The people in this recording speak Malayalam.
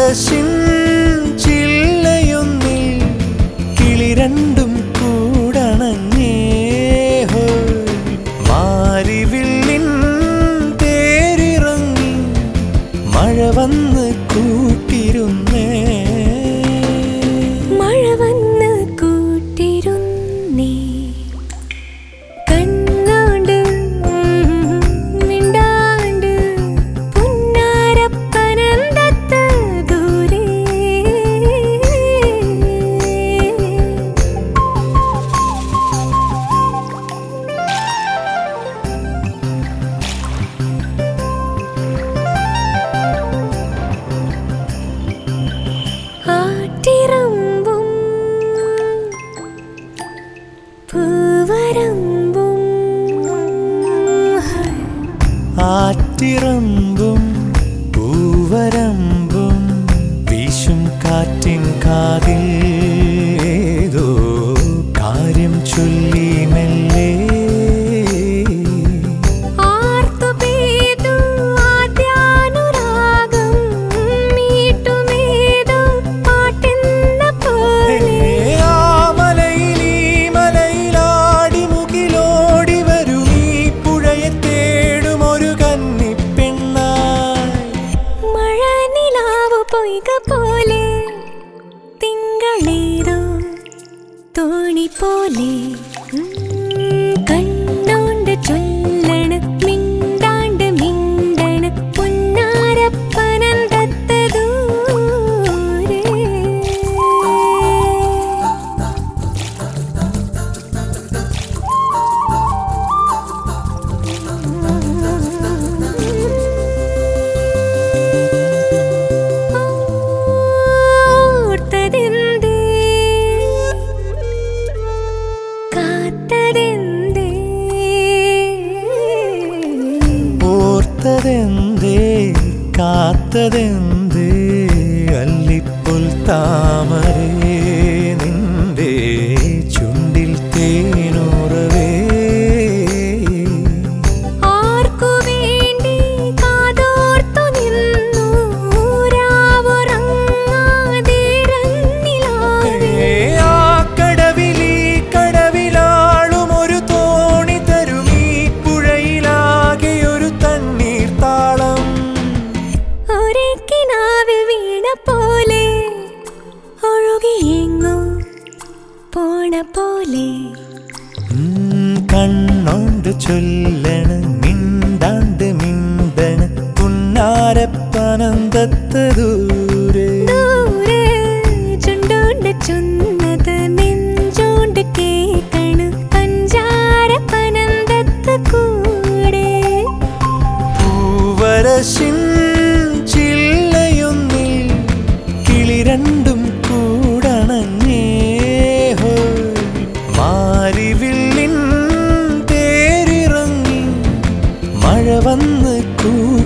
പൂവരശിൻ ചില്ലയൊന്നിൽ കിളി രണ്ടും കൂടണഞ്ഞേ മാരിവില്ലിൻ തേരിറങ്ങി മഴ വന്ന് കൂട്ടിരുന്നേ മഴ വന്ന് കൂട്ടിരുന്നേ കണ്ണോണ്ട് മിണ്ടാണ്ട് പുന്നാരപ്പനന്തത്ത് ദൂരെ ആട്ടിറമ്പും പൂവരമ്പും ആറ്റിറമ്പും പൂവരമ്പും വീശും കാറ്റിൻ കാതിൽ ഏതോ കാര്യം ചൊല്ലി മെല്ലെ ആർത്തുപേതു ആദ്യാനുരാഗം മീട്ടുമേതോ പാട്ടെന്ന പോലെ ആ മലയിൽ ഈ മലയിലാടി മുകിലോടി വരും ഈ പുഴയെ തേടും ഒരു കന്നിപ്പെണ്ണായി മഴനിലാവു പൊയ്ക പോലെ തിങ്കളേതോ തോണി പോലെ കണ്ണോണ്ട് ചൊല്ലണ് മിണ്ടാണ്ട് മിണ്ടണ് പുന്നാരപ്പനന്തത്ത് ദൂരെ ഓർത്തതെന്തേ കാത്തതെന്തേ ഓർത്തതെന്തേ കാത്തതെന്തേ അല്ലിപ്പുൽ താമരേ നിന്റെ ചുണ്ടിൽ തേനുറവേ ആർക്കു വേണ്ടി കാതോർത്തു നിന്നു രാവുറങ്ങാതിരന്നിലാവേ ആ കടവിലീ കടവിലാളും ഒരു തോണി തരും ഈ പുഴയിലാകെ ഒരു തണ്ണീർ താളം ഒരേ കിനാവിൽ വീണ പോലെ ഒഴുകിയെങ്ങോ പോണ പോലെ കണ്ണോണ്ട് ചൊല്ലണ് മിണ്ടാണ്ട് മിണ്ടണ് പുന്നാരപ്പനന്തത്ത് ദൂരെ ദൂരെ ചുണ്ടോണ്ട് ചൊന്നത് നെഞ്ചോണ്ട് കേക്കണ് പഞ്ചാരപ്പനന്തത്ത് കൂടെ പൂവരശിൻ ചില്ലയൊന്നിൽ കിളി രണ്ടും കൂടണഞ്ഞേ മാരിവില്ലിൻ തേരിറങ്ങി മഴ വന്ന്